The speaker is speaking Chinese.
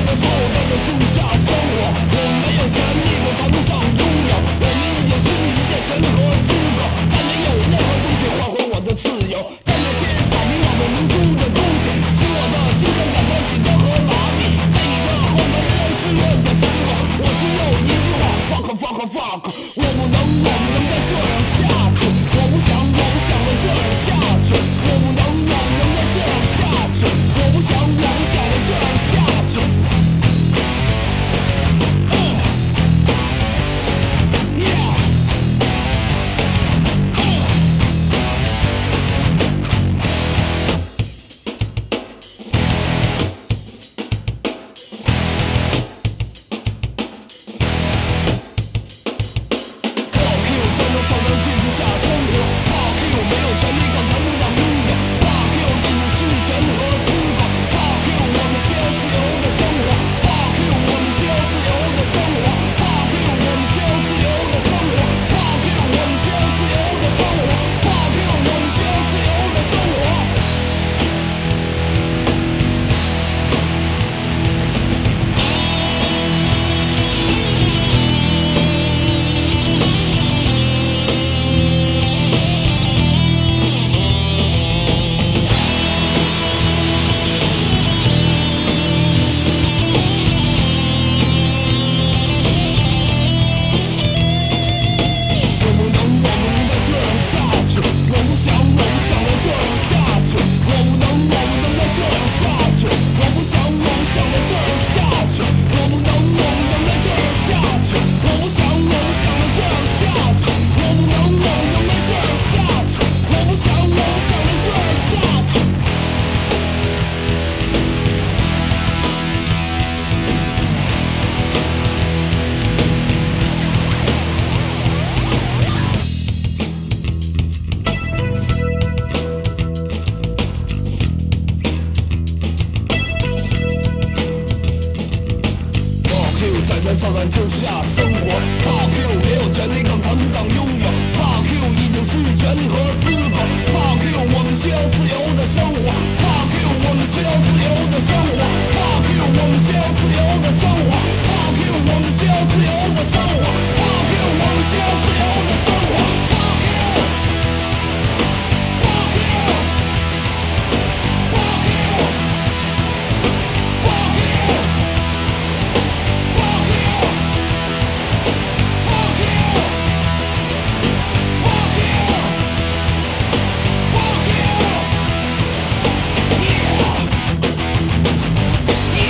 受到的住下生活，我们没有权利和谈不上拥有，我们已经失去一切权利和资格，但没有任何东西换回我的自由。在那些傻逼脑中流出的东西，使我的精神感到紧张和麻痹。在你的后门试验的时候，我只有一句话 fuck fuck fuck， 我不能再这样下去，我不想再这样下去，我不能再这样下去，我不想再这样下去。操蛋之下生活 ，Fuck you， 没有权利，更谈不上拥有 ，Fuck you， 已经失去权利和资格 ，Fuck you， 我们需要自由的生活 ，Fuck you， 我们需要自由的生活 ，Fuck you， 我们需要自由的生活 ，Fuck you， 我们需要自由的生活 ，Fuck you， 我们需要自由的生活 ，Fuck you，Fuck you，Fuck you，Fuck you。Fuck you!